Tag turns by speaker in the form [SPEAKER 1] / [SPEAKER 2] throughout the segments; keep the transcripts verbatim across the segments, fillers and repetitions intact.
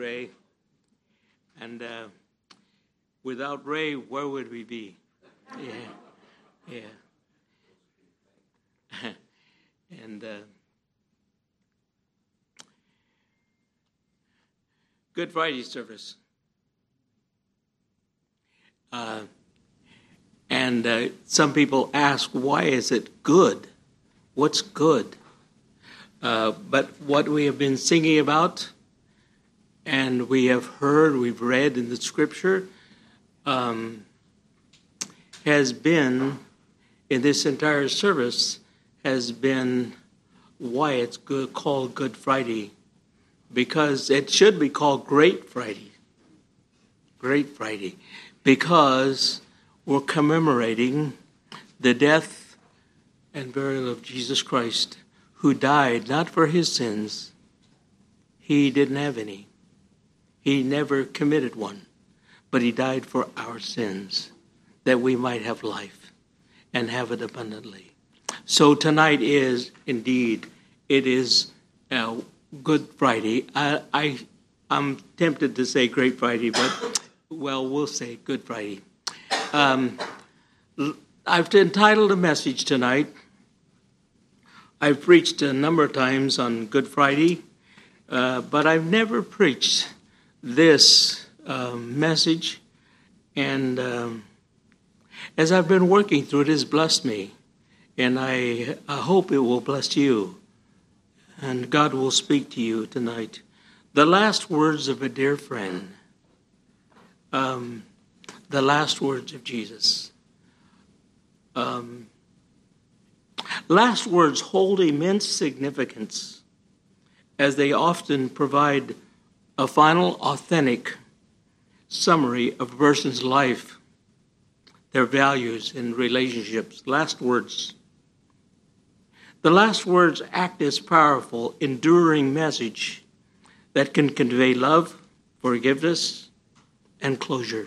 [SPEAKER 1] Ray. And uh, without Ray, where would we be? Yeah, yeah. and uh, Good Friday service. Uh, and uh, some people ask, why is it good? What's good? Uh, but what we have been singing about, and we have heard, we've read in the Scripture, um, has been, in this entire service, has been why it's good, called Good Friday. Because it should be called Great Friday. Great Friday. Because we're commemorating the death and burial of Jesus Christ, who died not for his sins. He didn't have any. He never committed one. But he died for our sins, that we might have life and have it abundantly. So tonight is, indeed, it is uh, Good Friday. I, I, I'm tempted to say Great Friday, but, well, we'll say Good Friday. Um, I've entitled a message tonight. I've preached a number of times on Good Friday, uh, but I've never preached this uh, message. And um, as I've been working through it, it has blessed me. And I, I hope it will bless you. And God will speak to you tonight. The last words of a dear friend. Um, the last words of Jesus. Um, last words hold immense significance, as they often provide a final, authentic summary of a person's life, their values and relationships. Last words. The last words act as powerful, enduring message that can convey love, forgiveness, and closure,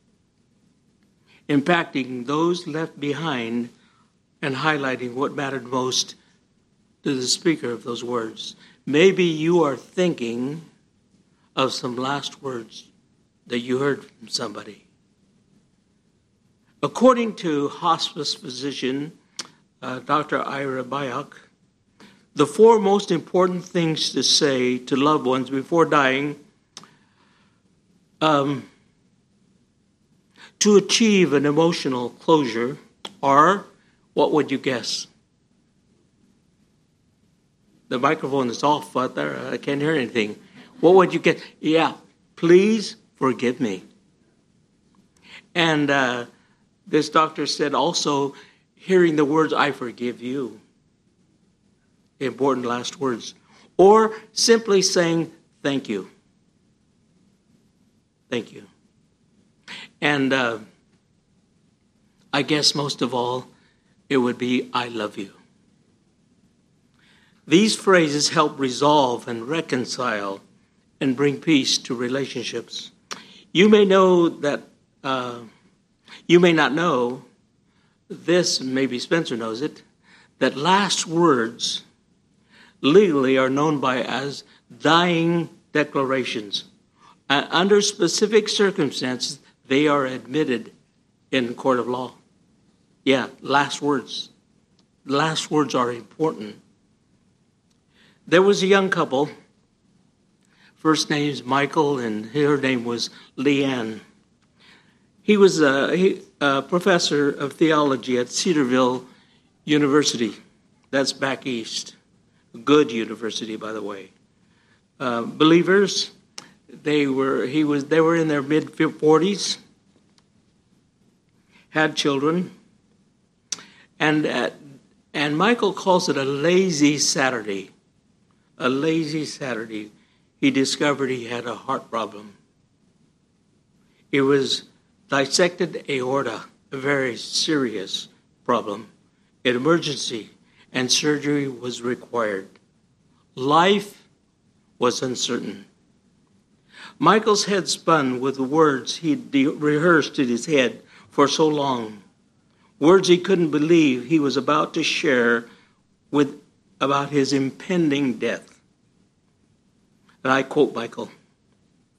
[SPEAKER 1] impacting those left behind and highlighting what mattered most to the speaker of those words. Maybe you are thinking of some last words that you heard from somebody. According to hospice physician uh, Doctor Ira Byock, the four most important things to say to loved ones before dying um, to achieve an emotional closure are, what would you guess? The microphone is off out there. I can't hear anything. What would you guess? Yeah, please forgive me. And uh, this doctor said also, hearing the words, I forgive you. Important last words. Or simply saying, thank you. Thank you. And uh, I guess most of all, it would be, I love you. These phrases help resolve and reconcile and bring peace to relationships. You may know that, uh, you may not know this, maybe Spencer knows it, that last words legally are known by as dying declarations. Uh, under specific circumstances, they are admitted in the court of law. Yeah, last words. Last words are important. There was a young couple. First name is Michael, and her name was Leanne. He was a, he, a professor of theology at Cedarville University. That's back east. A good university, by the way. Uh, believers, they were. He was. They were in their mid forties. Had children, and uh, and Michael calls it a lazy Saturday. A lazy Saturday. He discovered he had a heart problem. It was dissected aorta, a very serious problem, an emergency, and surgery was required. Life was uncertain. Michael's head spun with the words he'd de- rehearsed in his head for so long, words he couldn't believe he was about to share with about his impending death. And I quote Michael,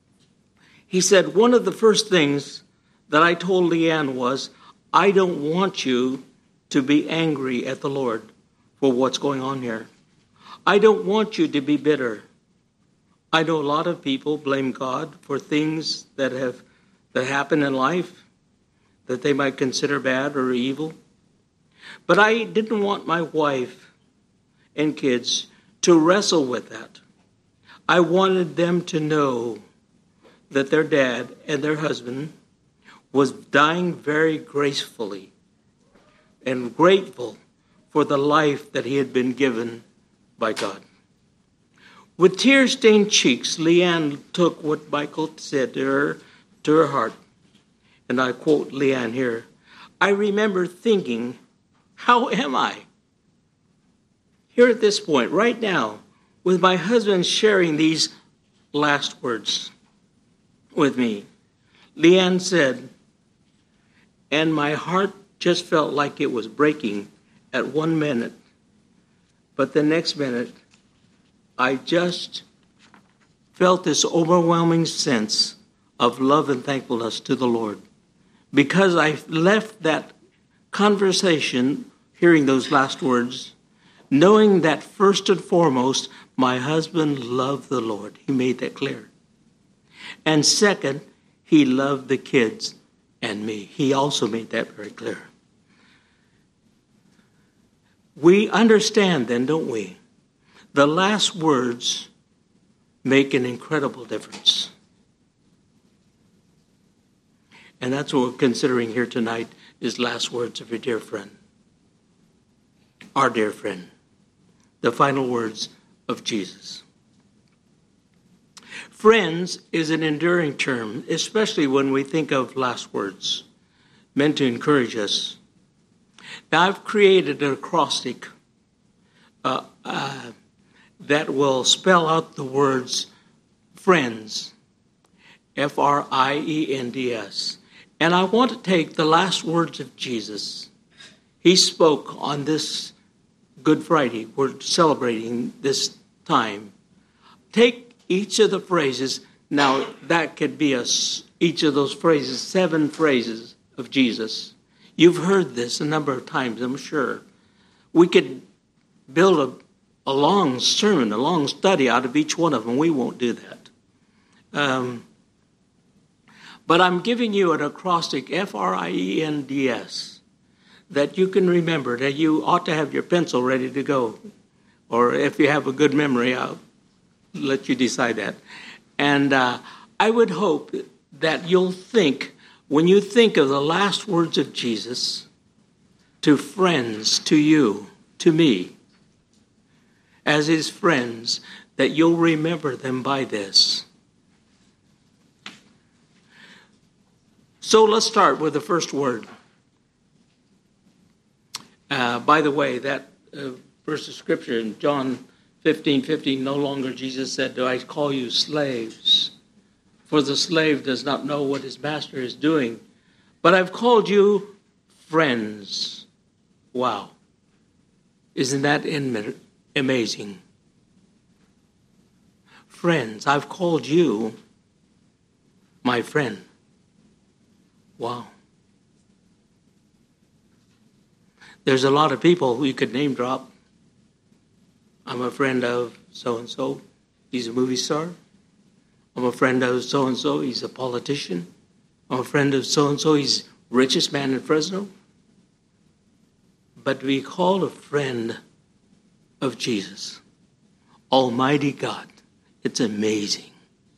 [SPEAKER 1] he said, one of the first things that I told Leanne was, I don't want you to be angry at the Lord for what's going on here. I don't want you to be bitter. I know a lot of people blame God for things that have that happen in life that they might consider bad or evil. But I didn't want my wife and kids to wrestle with that. I wanted them to know that their dad and their husband was dying very gracefully and grateful for the life that he had been given by God. With tear-stained cheeks, Leanne took what Michael said to her, to her heart. And I quote Leanne here, I remember thinking, how am I? Here at this point, right now, with my husband sharing these last words with me, Leanne said, and my heart just felt like it was breaking at one minute. But the next minute, I just felt this overwhelming sense of love and thankfulness to the Lord. Because I left that conversation, hearing those last words, knowing that first and foremost, my husband loved the Lord. He made that clear. And second, he loved the kids and me. He also made that very clear. We understand then, don't we? The last words make an incredible difference. And that's what we're considering here tonight, is last words of your dear friend. Our dear friend. The final words of Jesus. Friends is an enduring term, especially when we think of last words, meant to encourage us. Now, I've created an acrostic uh, uh, that will spell out the words friends, F R I E N D S. And I want to take the last words of Jesus. He spoke on this Good Friday. We're celebrating this time. Take each of the phrases. Now, that could be a, each of those phrases, seven phrases of Jesus. You've heard this a number of times, I'm sure. We could build a, a long sermon, a long study out of each one of them. We won't do that. Um, but I'm giving you an acrostic, F R I E N D S, that you can remember, that you ought to have your pencil ready to go. Or if you have a good memory, I'll let you decide that. And uh, I would hope that you'll think, when you think of the last words of Jesus to friends, to you, to me, as his friends, that you'll remember them by this. So let's start with the first word. Uh, by the way, that uh, verse of scripture in John fifteen fifteen, no longer Jesus said, do I call you slaves? For the slave does not know what his master is doing. But I've called you friends. Wow. Isn't that amazing? Friends, I've called you my friend. Wow. There's a lot of people who you could name drop. I'm a friend of so-and-so. He's a movie star. I'm a friend of so-and-so. He's a politician. I'm a friend of so-and-so. He's richest man in Fresno. But we call a friend of Jesus, Almighty God. It's amazing.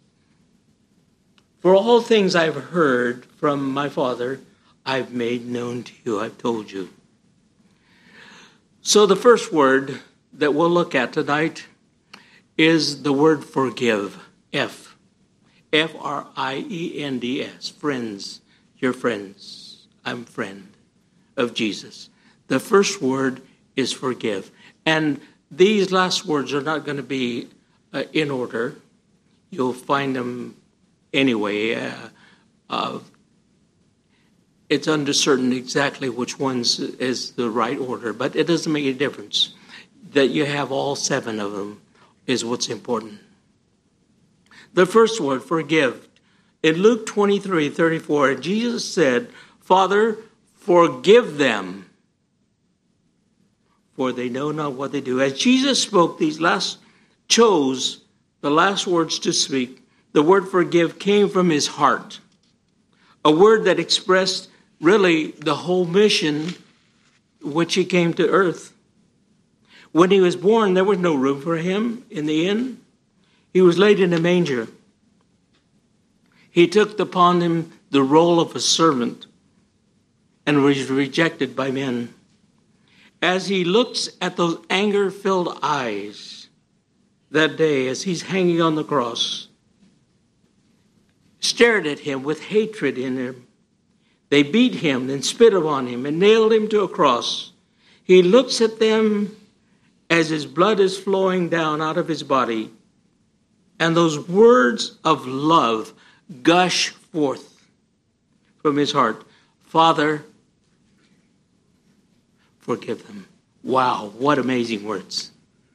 [SPEAKER 1] For all things I've heard from my Father, I've made known to you. I've told you. So the first word that we'll look at tonight is the word forgive. F. F R I E N D S. Friends. Your friends. I'm friend of Jesus. The first word is forgive. And these last words are not going to be uh, in order. You'll find them anyway. Uh, uh, it's uncertain exactly which ones is the right order, but it doesn't make any difference. That you have all seven of them is what's important. The first word, forgive. In Luke twenty-three thirty-four, Jesus said, Father, forgive them, for they know not what they do. As Jesus spoke these last, chose the last words to speak, the word forgive came from his heart. A word that expressed really the whole mission which he came to earth. When he was born, there was no room for him in the inn. He was laid in a manger. He took upon him the role of a servant and was rejected by men. As he looks at those anger-filled eyes that day as he's hanging on the cross, stared at him with hatred in him. They beat him and spit upon him and nailed him to a cross. He looks at them as his blood is flowing down out of his body, and those words of love gush forth from his heart. Father, forgive them. Wow, what amazing words.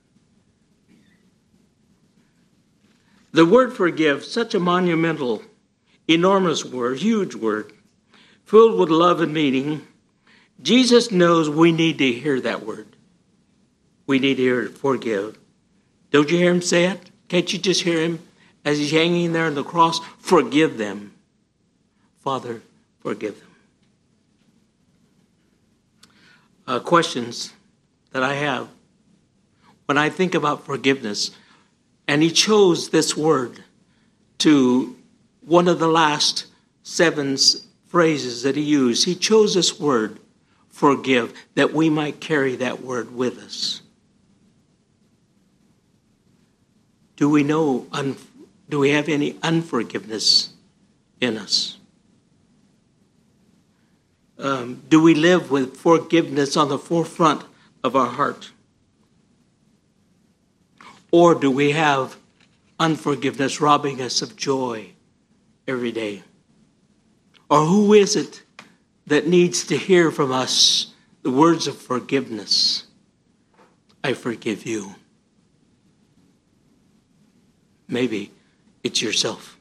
[SPEAKER 1] The word forgive, such a monumental, enormous word, huge word, filled with love and meaning. Jesus knows we need to hear that word. We need to hear it, forgive. Don't you hear him say it? Can't you just hear him as he's hanging there on the cross? Forgive them. Father, forgive them. Uh, questions that I have when I think about forgiveness. And he chose this word to one of the last seven phrases that he used. He chose this word, forgive, that we might carry that word with us. Do we know, un- do we have any unforgiveness in us? Um, do we live with forgiveness on the forefront of our heart? Or do we have unforgiveness robbing us of joy every day? Or who is it that needs to hear from us the words of forgiveness? I forgive you. Maybe it's yourself.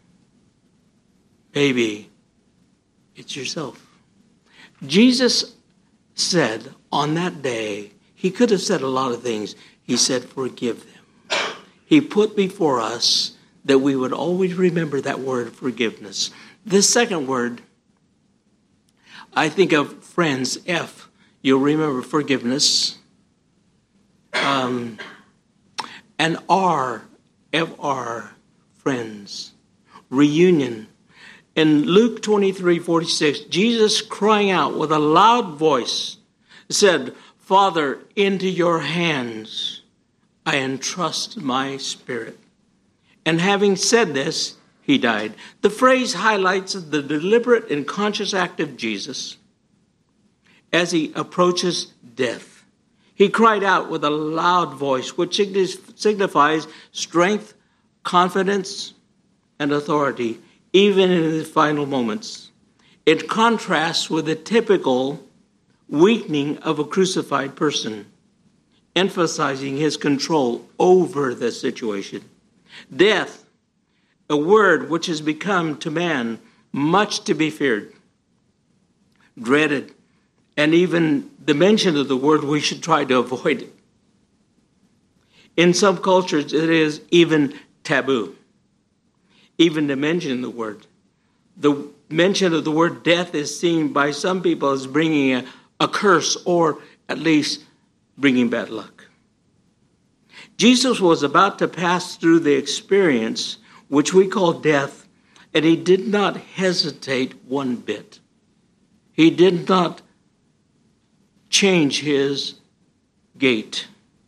[SPEAKER 1] Maybe it's yourself. Jesus said on that day, he could have said a lot of things. He said, forgive them. He put before us that we would always remember that word, forgiveness. This second word, I think of friends, F. You'll remember forgiveness. Um, and R, F R, friends. Reunion. In Luke twenty-three forty-six, Jesus crying out with a loud voice said, Father, into your hands I entrust my spirit. And having said this, he died. The phrase highlights the deliberate and conscious act of Jesus as he approaches death. He cried out with a loud voice, which signifies strength, confidence, and authority, even in his final moments. It contrasts with the typical weakening of a crucified person, emphasizing his control over the situation. Death, a word which has become to man much to be feared, dreaded, and even the mention of the word, we should try to avoid it. In some cultures, it is even taboo, even to mention the word. The mention of the word death is seen by some people as bringing a, a curse, or at least bringing bad luck. Jesus was about to pass through the experience which we call death, and he did not hesitate one bit. He did not change his gait.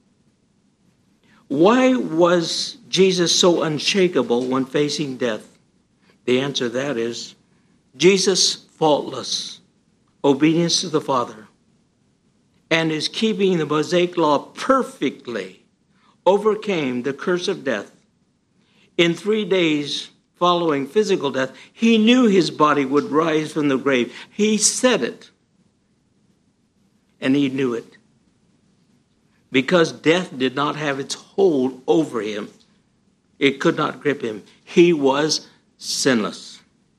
[SPEAKER 1] Why was Jesus so unshakable when facing death? The answer to that is Jesus' faultless obedience to the Father and his keeping the Mosaic law perfectly overcame the curse of death. In three days following physical death, he knew his body would rise from the grave. He said it, and he knew it. Because death did not have its hold over him, it could not grip him. He was sinless.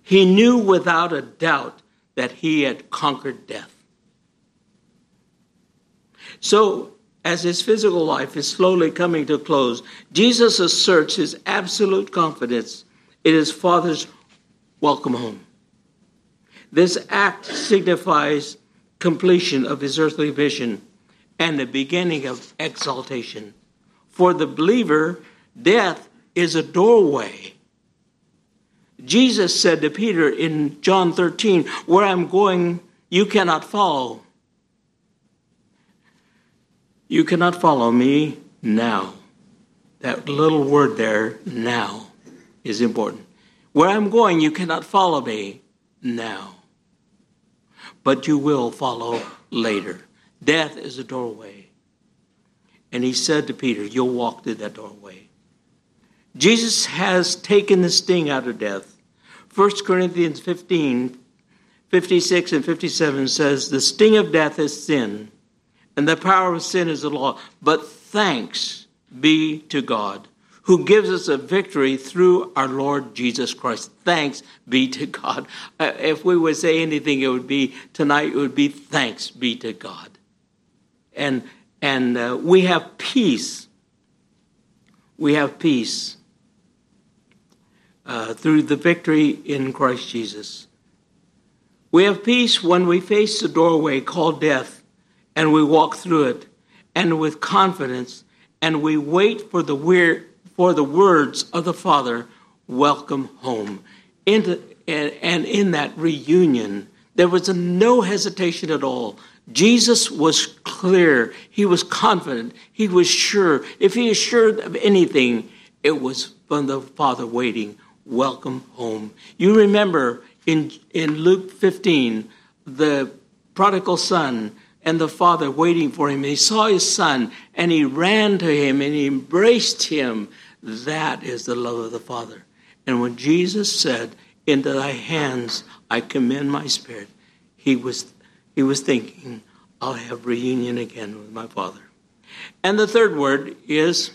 [SPEAKER 1] He knew without a doubt that he had conquered death. So, as his physical life is slowly coming to a close, Jesus asserts his absolute confidence in his Father's welcome home. This act signifies completion of his earthly mission and the beginning of exaltation. For the believer, death is a doorway. Jesus said to Peter in John thirteen, "Where I'm going, you cannot follow. You cannot follow me now." That little word there, now, is important. Where I'm going, you cannot follow me now, but you will follow later. Death is a doorway. And he said to Peter, you'll walk through that doorway. Jesus has taken the sting out of death. First Corinthians fifteen, fifty-six and fifty-seven says, the sting of death is sin, and the power of sin is the law. But thanks be to God, who gives us a victory through our Lord Jesus Christ. Thanks be to God. Uh, if we would say anything, it would be tonight, it would be thanks be to God. And and uh, we have peace. We have peace uh, through the victory in Christ Jesus. We have peace when we face the doorway called death, and we walk through it, and with confidence, and we wait for the weird, for the words of the Father, welcome home. Into, and, and in that reunion, there was a, no hesitation at all. Jesus was clear. He was confident. He was sure. If he is sure of anything, it was from the Father waiting, welcome home. You remember in, in Luke fifteen, the prodigal son and the father waiting for him. He saw his son, and he ran to him, and he embraced him. That is the love of the Father. And when Jesus said, into thy hands I commend my spirit, he was he was thinking, I'll have reunion again with my Father. And the third word is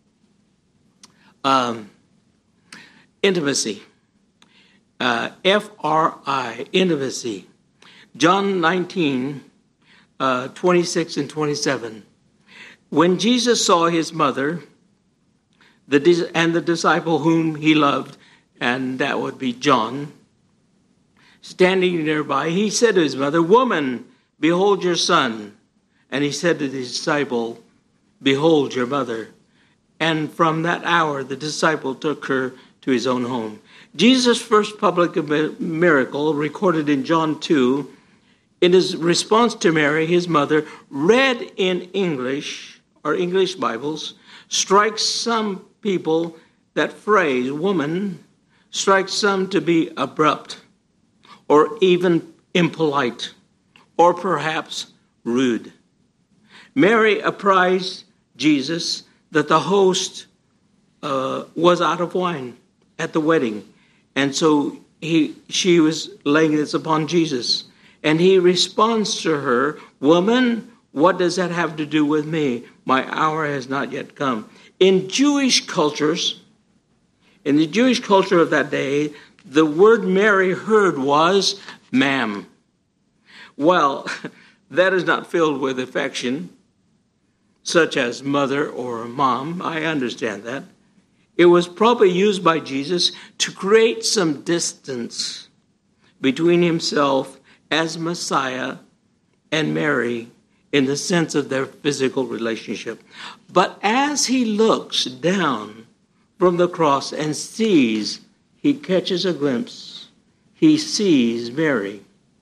[SPEAKER 1] um, intimacy. Uh, F R I, intimacy. John nineteen, uh, twenty-six and twenty-seven. When Jesus saw his mother the and the disciple whom he loved, and that would be John, standing nearby, he said to his mother, woman, behold your son. And he said to the disciple, behold your mother. And from that hour, the disciple took her to his own home. Jesus' first public miracle, recorded in John two, in his response to Mary, his mother, read in English, or English Bibles, strikes some people, that phrase, woman, strikes some to be abrupt, or even impolite, or perhaps rude. Mary apprised Jesus that the host uh, was out of wine at the wedding, and so he she was laying this upon Jesus. And he responds to her, woman, what does that have to do with me? My hour has not yet come. In Jewish cultures, in the Jewish culture of that day, the word Mary heard was ma'am. Well, that is not filled with affection, such as mother or mom. I understand that. It was probably used by Jesus to create some distance between himself as Messiah and Mary in the sense of their physical relationship. But as he looks down from the cross and sees, he catches a glimpse, he sees Mary.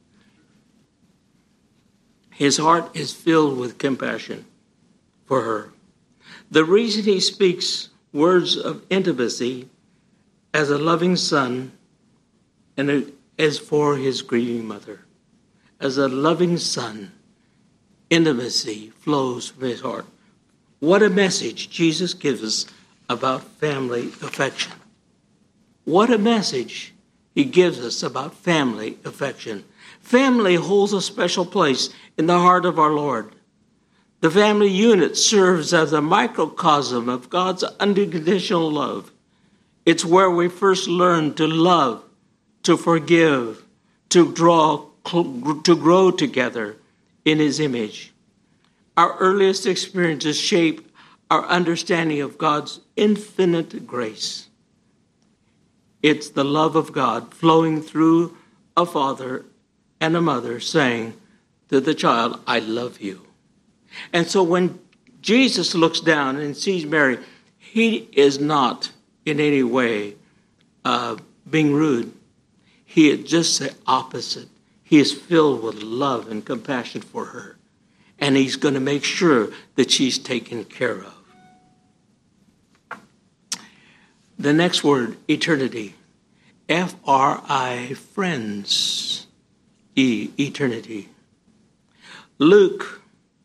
[SPEAKER 1] His heart is filled with compassion for her. The reason he speaks words of intimacy as a loving son and as for his grieving mother. As a loving son, intimacy flows from his heart. What a message Jesus gives us about family affection. What a message he gives us about family affection. Family holds a special place in the heart of our Lord. The family unit serves as a microcosm of God's unconditional love. It's where we first learn to love to forgive, to draw, to grow together in his image. Our earliest experiences shape our understanding of God's infinite grace. It's the love of God flowing through a father and a mother saying to the child, I love you. And so when Jesus looks down and sees Mary, he is not in any way uh, being rude. He is just the opposite. He is filled with love and compassion for her. And he's going to make sure that she's taken care of. The next word, eternity. F R I, friends. E, eternity. Luke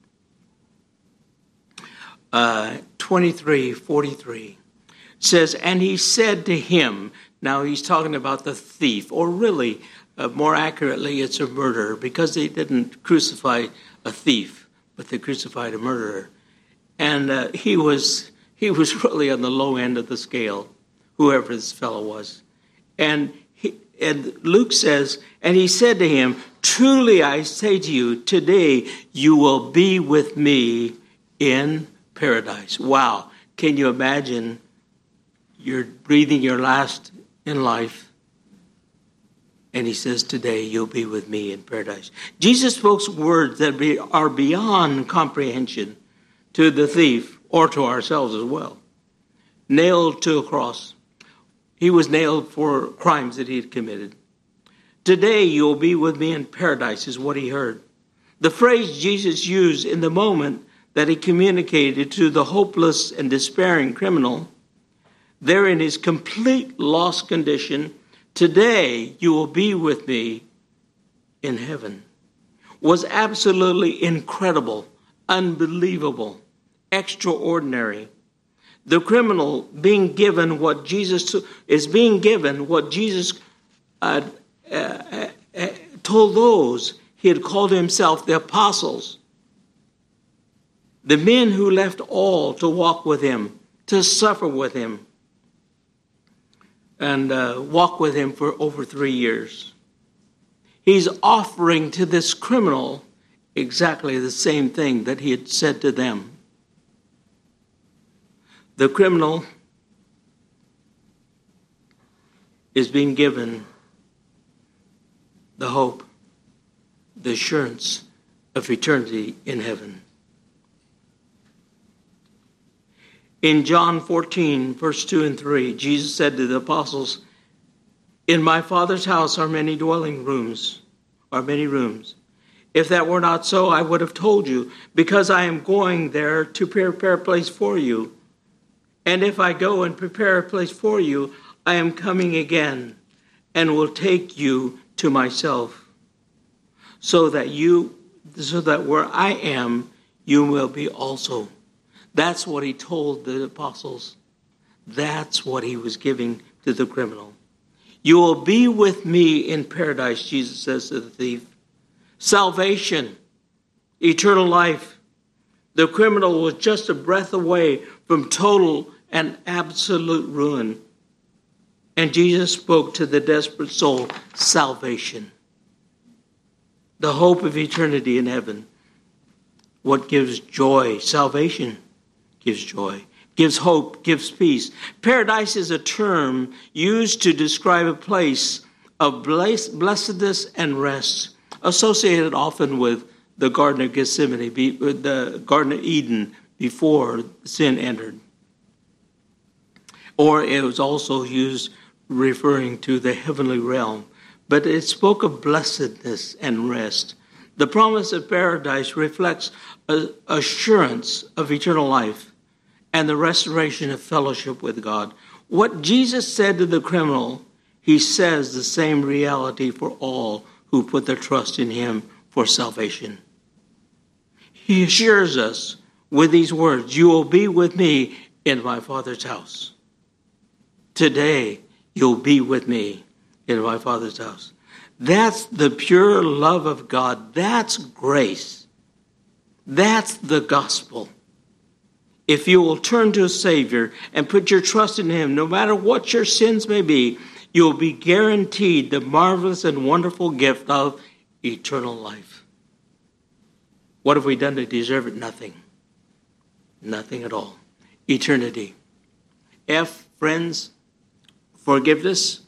[SPEAKER 1] uh, twenty-three forty-three says, and he said to him, now he's talking about the thief, or really, uh, more accurately, it's a murderer, because they didn't crucify a thief, but they crucified a murderer. And uh, he was he was really on the low end of the scale, whoever this fellow was. And he, and Luke says, and he said to him, truly I say to you, today you will be with me in paradise. Wow. Can you imagine you're breathing your last in life, and he says, today you'll be with me in paradise. Jesus spoke words that be, are beyond comprehension to the thief or to ourselves as well. Nailed to a cross. He was nailed for crimes that he had committed. Today you'll be with me in paradise is what he heard. The phrase Jesus used in the moment that he communicated to the hopeless and despairing criminal, there in his complete lost condition, today you will be with me in heaven, was absolutely incredible, unbelievable, extraordinary. The criminal being given what Jesus is being given what Jesus uh, uh, uh, told those he had called himself the apostles, the men who left all to walk with him, to suffer with him, and uh, walk with him for over three years. He's offering to this criminal exactly the same thing that he had said to them. The criminal is being given the hope, the assurance of eternity in heaven. In John fourteen, verse two and three, Jesus said to the apostles, in my Father's house are many dwelling rooms, are many rooms. If that were not so, I would have told you, because I am going there to prepare a place for you. And if I go and prepare a place for you, I am coming again and will take you to myself, so that you, so that where I am, you will be also. That's what he told the apostles. That's what he was giving to the criminal. You will be with me in paradise, Jesus says to the thief. Salvation, eternal life. The criminal was just a breath away from total and absolute ruin. And Jesus spoke to the desperate soul, salvation. The hope of eternity in heaven. What gives joy? Salvation gives joy, gives hope, gives peace. Paradise is a term used to describe a place of blessedness and rest, associated often with the Garden of Gethsemane, the Garden of Eden before sin entered. Or it was also used referring to the heavenly realm. But it spoke of blessedness and rest. The promise of paradise reflects an assurance of eternal life and the restoration of fellowship with God. What Jesus said to the criminal, he says the same reality for all who put their trust in him for salvation. He assures us with these words, you will be with me in my Father's house. Today, you'll be with me in my Father's house. That's the pure love of God. That's grace. That's the gospel. If you will turn to a Savior and put your trust in him, no matter what your sins may be, you'll be guaranteed the marvelous and wonderful gift of eternal life. What have we done to deserve it? Nothing. Nothing at all. Eternity. F, friends, forgiveness,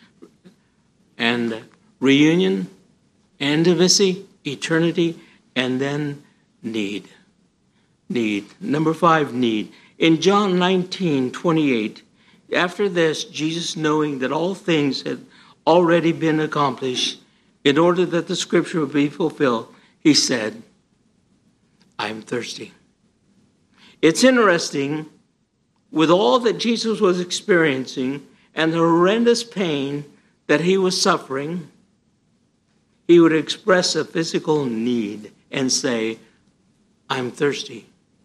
[SPEAKER 1] and reunion, intimacy, eternity, and then need. Need. Number five, need. In John nineteen twenty-eight, after this, Jesus, knowing that all things had already been accomplished, in order that the scripture would be fulfilled, he said, I am thirsty. It's interesting, with all that Jesus was experiencing and the horrendous pain that he was suffering, he would express a physical need and say, I'm thirsty.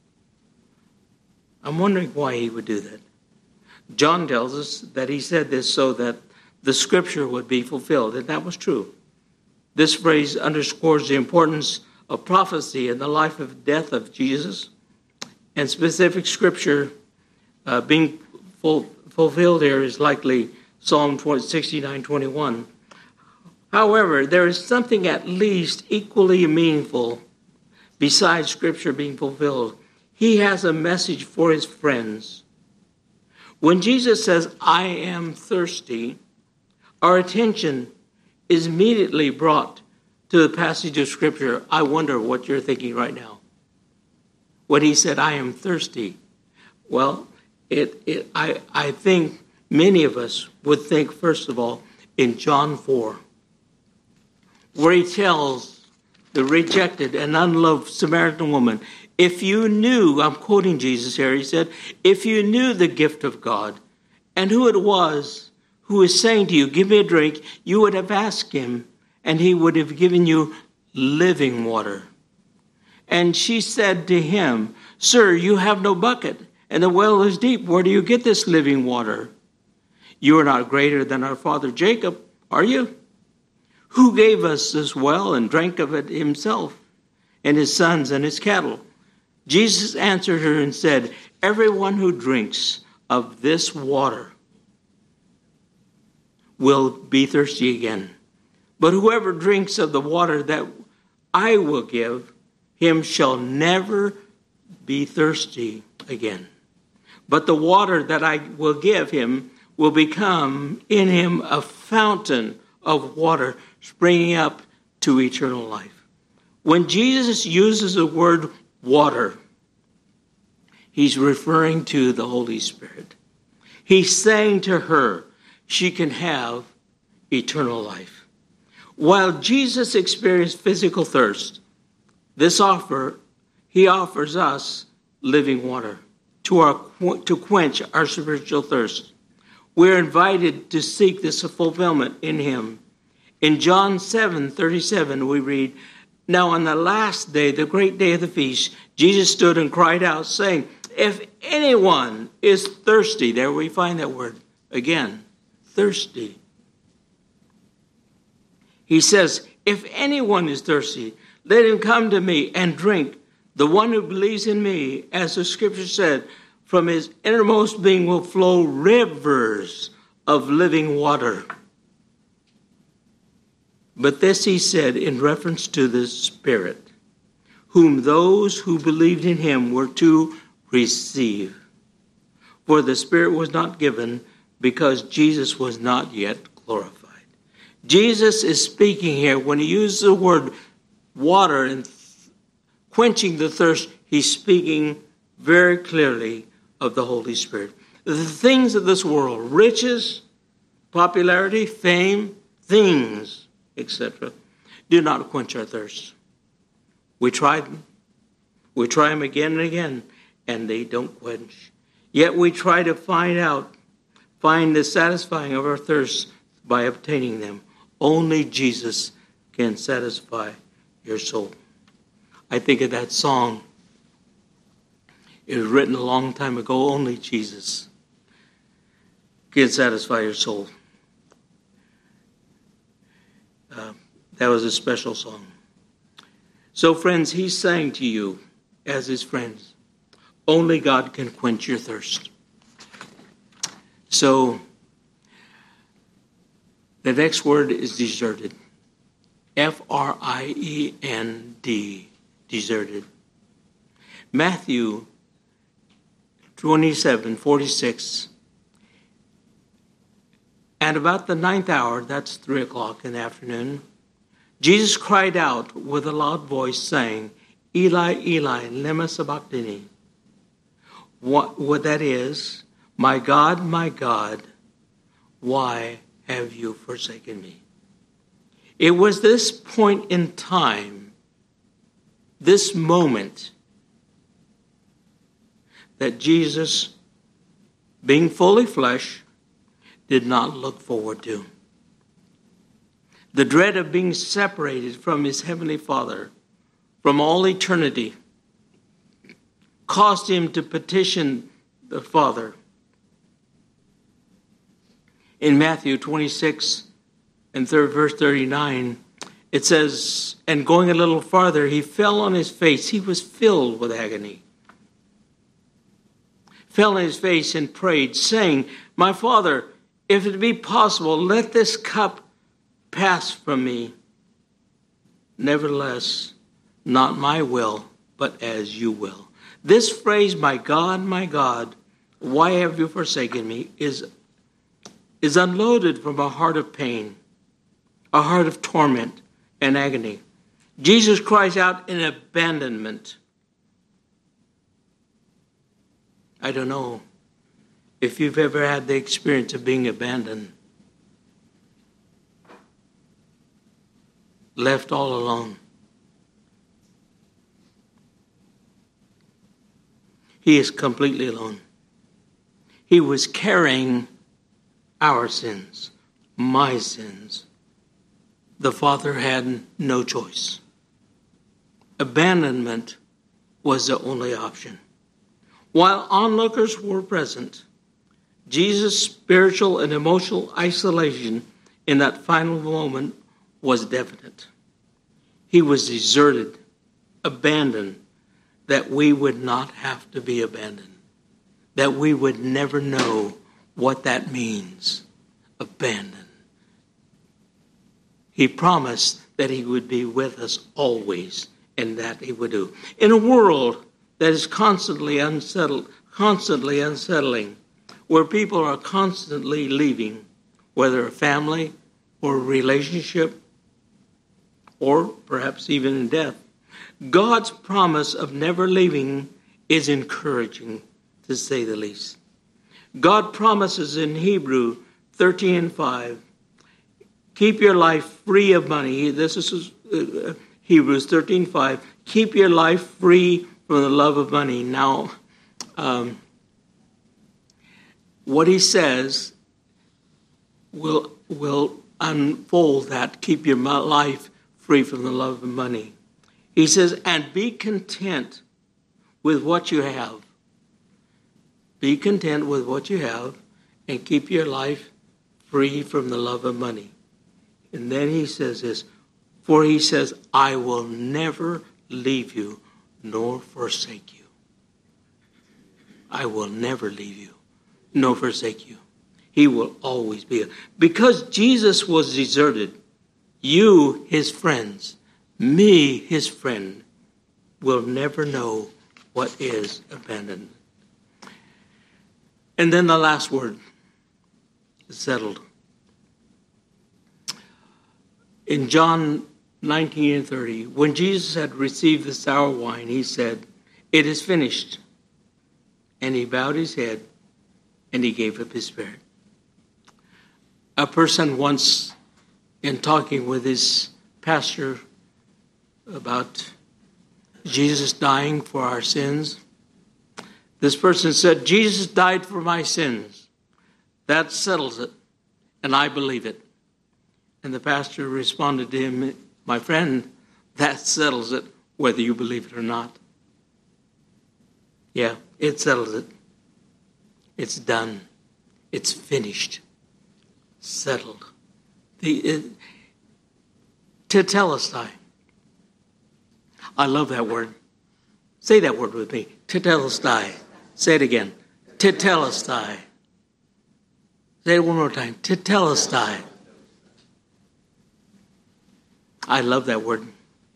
[SPEAKER 1] I'm wondering why he would do that. John tells us that he said this so that the scripture would be fulfilled, and that was true. This phrase underscores the importance of prophecy in the life and death of Jesus, and specific scripture uh, being full, fulfilled here is likely Psalm sixty-nine twenty-one. However, there is something at least equally meaningful besides scripture being fulfilled. He has a message for his friends. When Jesus says, I am thirsty, our attention is immediately brought to the passage of scripture. I wonder what you're thinking right now. When he said, I am thirsty, well, it, it, I, I think many of us would think, first of all, in John four, where he tells the rejected and unloved Samaritan woman, if you knew, I'm quoting Jesus here, he said, if you knew the gift of God and who it was who is saying to you, give me a drink, you would have asked him and he would have given you living water. And she said to him, sir, you have no bucket and the well is deep. Where do you get this living water? You are not greater than our father Jacob, are you? Who gave us this well and drank of it himself and his sons and his cattle? Jesus answered her and said, everyone who drinks of this water will be thirsty again. But whoever drinks of the water that I will give, him shall never be thirsty again. But the water that I will give him will become in him a fountain of water springing up to eternal life. When Jesus uses the word water, he's referring to the Holy Spirit. He's saying to her, she can have eternal life. While Jesus experienced physical thirst, this offer, he offers us living water to, our, to quench our spiritual thirst. We're invited to seek this fulfillment in him. In John seven thirty-seven, we read, now on the last day, the great day of the feast, Jesus stood and cried out, saying, if anyone is thirsty, there we find that word again, thirsty. He says, if anyone is thirsty, let him come to me and drink. The one who believes in me, as the scripture said, from his innermost being will flow rivers of living water. But this he said in reference to the Spirit, whom those who believed in him were to receive. For the Spirit was not given because Jesus was not yet glorified. Jesus is speaking here when he uses the word water and quenching the thirst, he's speaking very clearly of the Holy Spirit. The things of this world, riches, popularity, fame, things, et cetera, do not quench our thirst. We try them. We try them again and again, and they don't quench. Yet we try to find out, find the satisfying of our thirst by obtaining them. Only Jesus can satisfy your soul. I think of that song. It was written a long time ago. Only Jesus can satisfy your soul. Uh, that was a special song. So, friends, he's saying to you, as his friends, only God can quench your thirst. So, The next word is deserted. F R I E N D, deserted. Matthew twenty-seven forty-six. And about the ninth hour, that's three o'clock in the afternoon, Jesus cried out with a loud voice, saying, Eli, Eli, lema sabachthani. What, what that is, my God, my God, why have you forsaken me? It was this point in time, this moment, that Jesus, being fully flesh, did not look forward to. The dread of being separated from his heavenly Father, from all eternity, caused him to petition the Father. In Matthew twenty-six and third verse thirty-nine, it says, and going a little farther, he fell on his face. He was filled with agony. Fell on his face and prayed, saying, my Father, if it be possible, let this cup pass from me. Nevertheless, not my will, but as you will. This phrase, my God, my God, why have you forsaken me, is, is unloaded from a heart of pain, a heart of torment and agony. Jesus cries out in abandonment. I don't know if you've ever had the experience of being abandoned, left all alone. He is completely alone. He was carrying our sins, my sins. The Father had no choice. Abandonment was the only option. While onlookers were present, Jesus' spiritual and emotional isolation in that final moment was definite. He was deserted, abandoned, that we would not have to be abandoned, that we would never know what that means, abandoned. He promised that he would be with us always, and that he would do. In a world that is constantly unsettled, constantly unsettling, where people are constantly leaving, whether a family or a relationship, or perhaps even in death, God's promise of never leaving is encouraging, to say the least. God promises in Hebrew thirteen and five, keep your life free of money. This is uh, Hebrews thirteen five. Keep your life free from the love of money. Now, um, what he says will will unfold that. Keep your life free from the love of money. He says, and be content with what you have. Be content with what you have and keep your life free from the love of money. And then he says this, for he says, I will never leave you nor forsake you. I will never leave you nor forsake you. He will always be. Because Jesus was deserted, you, his friends, me, his friend, will never know what is abandonment. And then the last word, settled. In John nineteen and thirty, when Jesus had received the sour wine, he said, it is finished. And he bowed his head and he gave up his spirit. A person once, in talking with his pastor about Jesus dying for our sins, this person said, Jesus died for my sins. That settles it, and I believe it. And the pastor responded to him, my friend, that settles it, whether you believe it or not. Yeah, it settles it. It's done. It's finished. Settled. The it, tetelestai. I love that word. Say that word with me. Tetelestai. Say it again. Tetelestai. Say it one more time. Tetelestai. I love that word.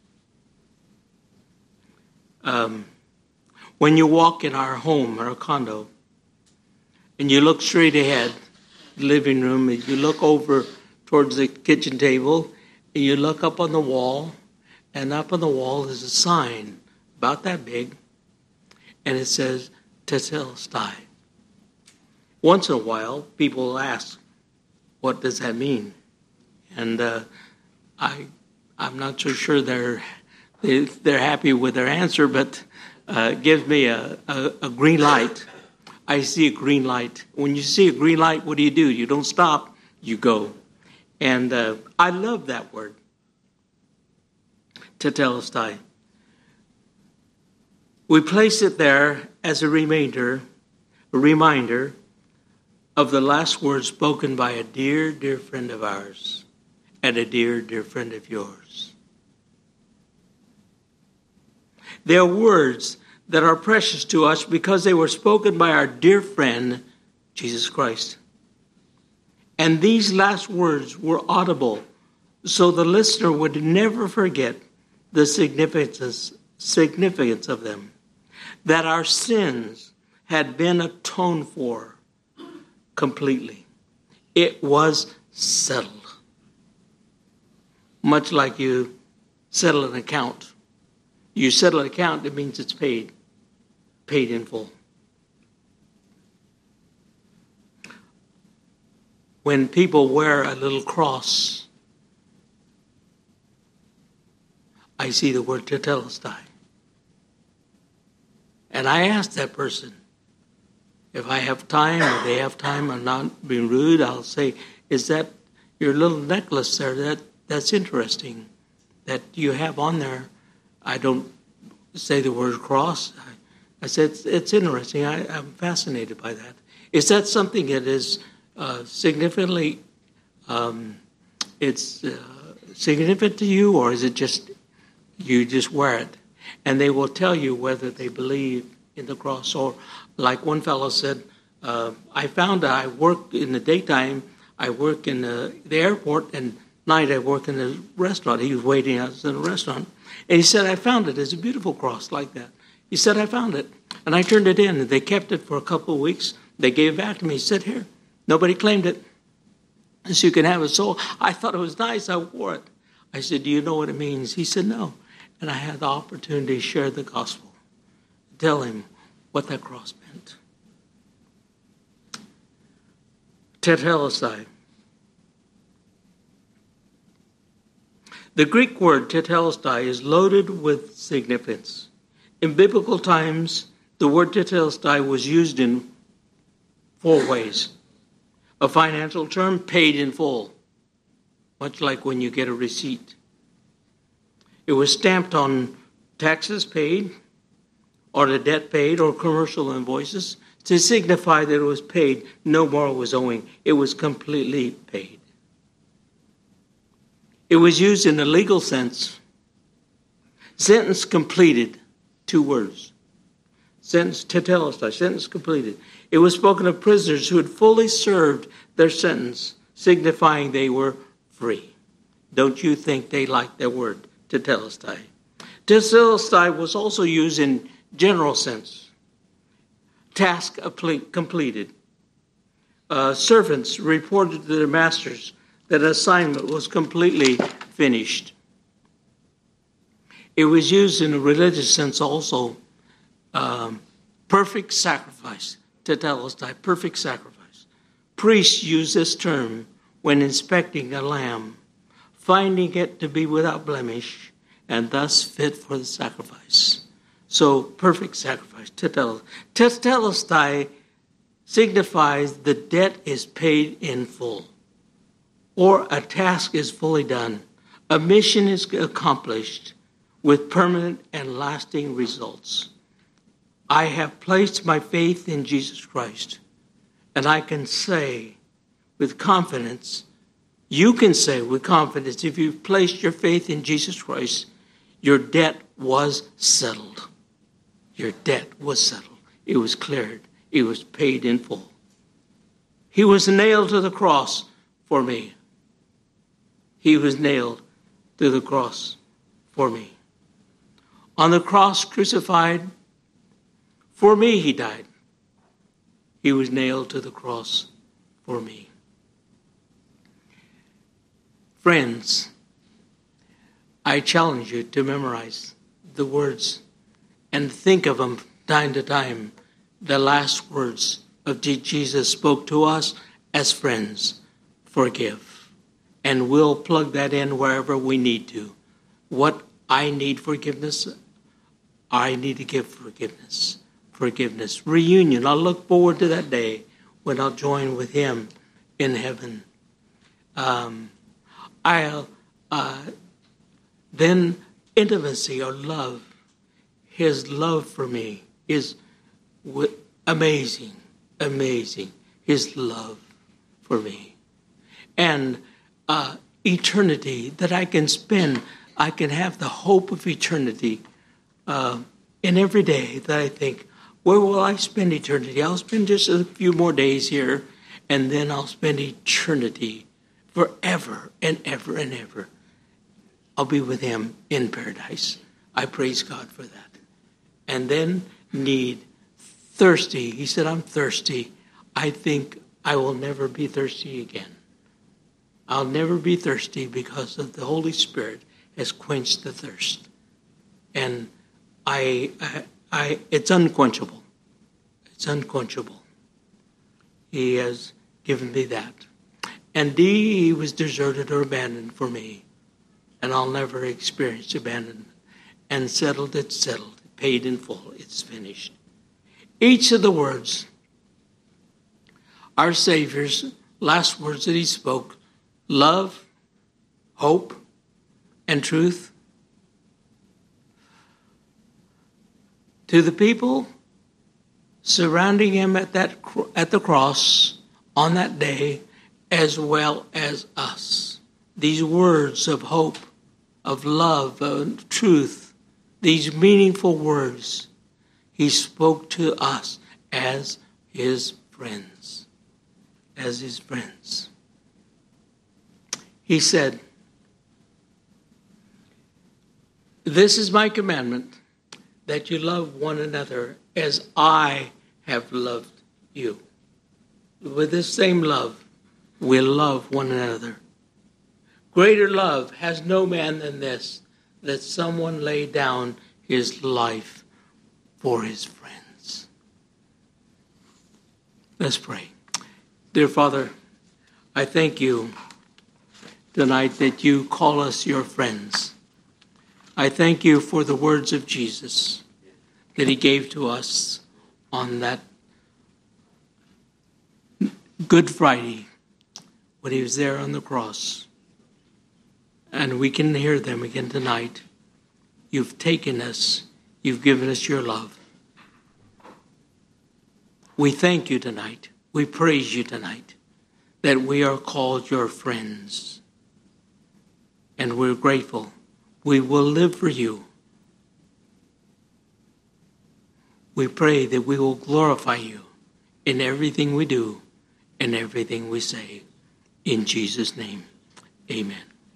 [SPEAKER 1] Um, when you walk in our home or a condo, and you look straight ahead, living room, and you look over towards the kitchen table, and you look up on the wall, and up on the wall is a sign about that big, and it says, Tetelestai. Once in a while, people ask, what does that mean? And uh, I, I'm not so sure they're, they, they're happy with their answer, but uh, it gives me a, a, a green light. I see a green light. When you see a green light, what do you do? You don't stop, you go. And uh, I love that word, Tetelestai. We place it there as a reminder, a reminder of the last words spoken by a dear, dear friend of ours and a dear, dear friend of yours. They are words that are precious to us because they were spoken by our dear friend, Jesus Christ. And these last words were audible, so the listener would never forget the significance, significance of them, that our sins had been atoned for completely. It was settled. Much like you settle an account. You settle an account, it means it's paid. Paid in full. When people wear a little cross, I see the word Tetelestai. And I ask that person, if I have time or they have time, I'm not being rude, I'll say, is that your little necklace there? That That's interesting that you have on there. I don't say the word cross. I, I said, it's, it's interesting. I, I'm fascinated by that. Is that something that is uh, significantly, um, it's uh, significant to you, or is it just, you just wear it? And they will tell you whether they believe in the cross. Or like one fellow said, uh, I found that I work in the daytime, I work in the, the airport, and night I work in a restaurant. He was waiting us in a restaurant. And he said, I found it. It's a beautiful cross like that. He said, I found it. And I turned it in. And they kept it for a couple of weeks. They gave it back to me. He said, here. Nobody claimed it. So you can have it. So I thought it was nice. I wore it. I said, do you know what it means? He said, no. And I had the opportunity to share the gospel. Tell him what that cross meant. Tetelestai. The Greek word tetelestai is loaded with significance. In biblical times, the word tetelestai was used in four ways. A financial term, paid in full, much like when you get a receipt. It was stamped on taxes paid, or the debt paid, or commercial invoices to signify that it was paid, no more was owing. It was completely paid. It was used in a legal sense. Sentence completed, two words. Sentence tetelestai, sentence completed. It was spoken of prisoners who had fully served their sentence, signifying they were free. Don't you think they liked that word, tetelestai? Tetelestai was also used in general sense. Task completed. Uh, servants reported to their masters that assignment was completely finished. It was used in a religious sense also. Um, perfect sacrifice, tetelestai, perfect sacrifice. Priests use this term when inspecting a lamb, finding it to be without blemish and thus fit for the sacrifice. So, perfect sacrifice, tetelestai. Tetelestai signifies the debt is paid in full, or a task is fully done. A mission is accomplished with permanent and lasting results. I have placed my faith in Jesus Christ, and I can say with confidence, you can say with confidence, if you've placed your faith in Jesus Christ, your debt was settled. Your debt was settled. It was cleared. It was paid in full. He was nailed to the cross for me. He was nailed to the cross for me. On the cross, crucified, for me he died. He was nailed to the cross for me. Friends, I challenge you to memorize the words and think of them time to time. The last words of Jesus spoke to us as friends: forgive. And we'll plug that in wherever we need to. What I need forgiveness, I need to give forgiveness. Forgiveness. Reunion. I'll look forward to that day when I'll join with him in heaven. Um, I'll uh, then intimacy or love. His love for me is w- amazing, amazing. His love for me. And uh, eternity that I can spend, I can have the hope of eternity uh, in every day that I think, where will I spend eternity? I'll spend just a few more days here, and then I'll spend eternity forever and ever and ever. I'll be with him in paradise. I praise God for that. And then need, thirsty. He said, I'm thirsty. I think I will never be thirsty again. I'll never be thirsty because of the Holy Spirit has quenched the thirst. And I, I, I it's unquenchable. It's unquenchable. He has given me that. And D, he was deserted or abandoned for me. And I'll never experience abandonment. And settled, it's settled. Paid in full. It's finished. Each of the words, our Savior's last words that he spoke, love, hope, and truth, to the people surrounding him at that at the cross on that day, as well as us. These words of hope, of love, of truth, these meaningful words, he spoke to us as his friends. As his friends. He said, this is my commandment, that you love one another as I have loved you. With this same love, we'll love one another. Greater love has no man than this, that someone lay down his life for his friends. Let's pray. Dear Father, I thank you tonight that you call us your friends. I thank you for the words of Jesus that he gave to us on that Good Friday when he was there on the cross. And we can hear them again tonight. You've taken us. You've given us your love. We thank you tonight. We praise you tonight that we are called your friends. And we're grateful. We will live for you. We pray that we will glorify you in everything we do and everything we say. In Jesus' name, amen.